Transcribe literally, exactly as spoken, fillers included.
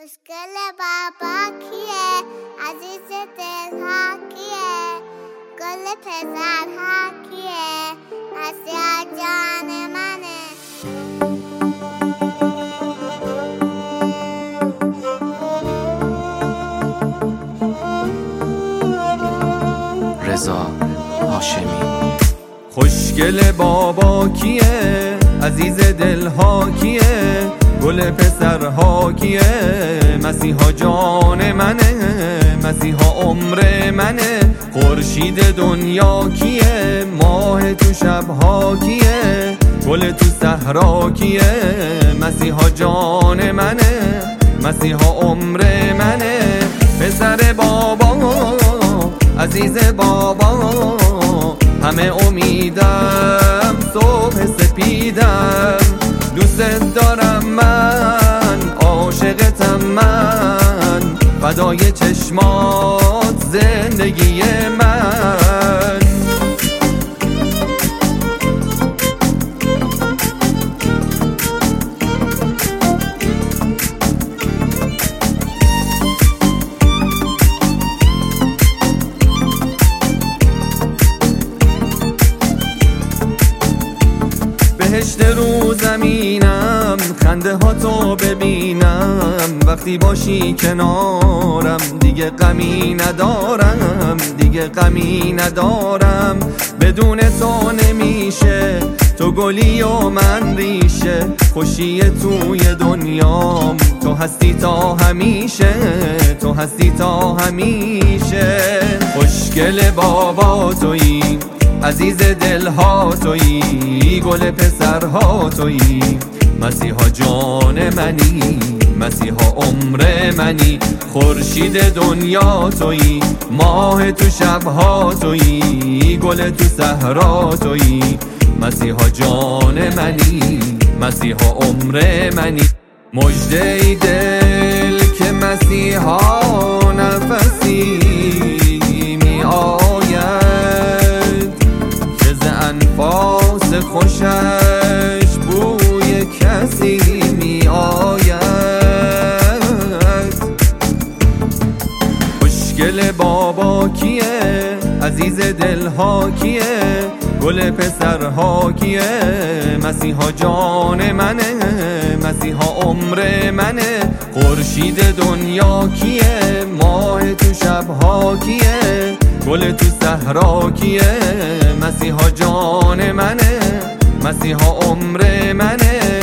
مشکل بابا کیه؟ عزیز دلها کیه؟ گل پسرها کیه؟ مسیح جان منه. رضا هاشمی. خوشگل بابا کیه؟ عزیز دلها کیه؟ گل پسرها کیه؟ مسیحا جان منه، مسیحا عمر منه. خورشید دنیا کیه؟ ماه تو شبها کیه؟ گل تو صحرا کیه؟ مسیحا جان منه، مسیحا عمر منه. پسر بابا، عزیز بابا، همه امیدم صبح سپیدم. دوست دارم من، عاشقتم من، فدای چشمات زندگی من. بهشت رو زمینم، خنده ها تو ببینم. وقتی باشی کنارم دیگه غمی ندارم، دیگه غمی ندارم. بدون تو نمیشه، تو گلی و من ریشه. خوشی توی دنیام، تو هستی تا همیشه، تو هستی تا همیشه. خوشگل بابا تویی، عزیز دلها تویی، گل پسرها تویی. مسیحا جان منی، مسیحا عمر منی. خورشید دنیا تویی، ماه تو شبها تویی، گل تو صحرا تویی. مسیحا جان منی، مسیحا عمر منی. مژده ای دل که مسیحا نفسی می آید، انفاس خوشش بوی کسی می آید. خوشگل بابا کیه؟ عزیز دلها کیه؟ گل پسرها کیه؟ مسیحا جان منه، مسیحا عمر منه. خورشید دنیا کیه؟ ماه تو شبها کیه؟ گل تو صحرا کیه؟ مسیحا جان منه، مسیحا عمر منه.